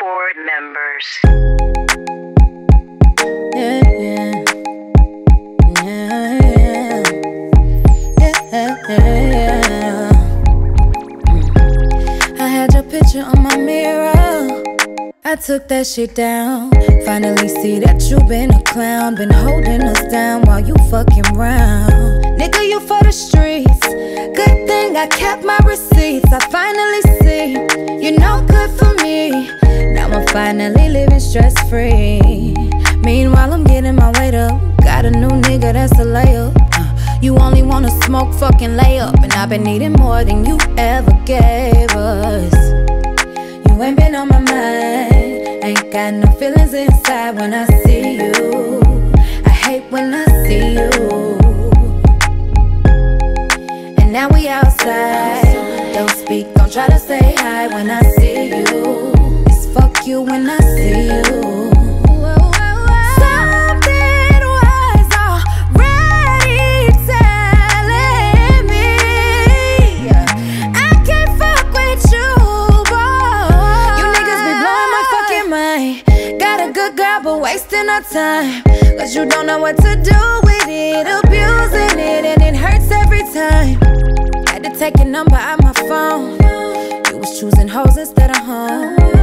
board members. Yeah, yeah. Yeah, yeah. Yeah, yeah. I had your picture on my mirror. I took that shit down. Finally see that you been a clown. Been holding us down while you fucking round. Nigga, you for the streets. Good thing I kept my receipts. I finally see you're no good for me. Now I'm finally living stress-free. Meanwhile, I'm getting my weight up. Got a new nigga that's a layup. You only wanna smoke, fucking layup. And I've been needing more than you ever gave us. You ain't been on my mind. Ain't got no feelings inside when I see you. I hate when I see you. And now we outside. Don't speak, don't try to say hi when I see you. It's fuck you when I see you. Something was already telling me I can't fuck with you, boy. You niggas be blowing my fucking mind. Got a good girl but wasting our time. Cause you don't know what to do with it. Abusing it and it hurts every time. Had to take your number out my phone. You was choosing hoes instead of home.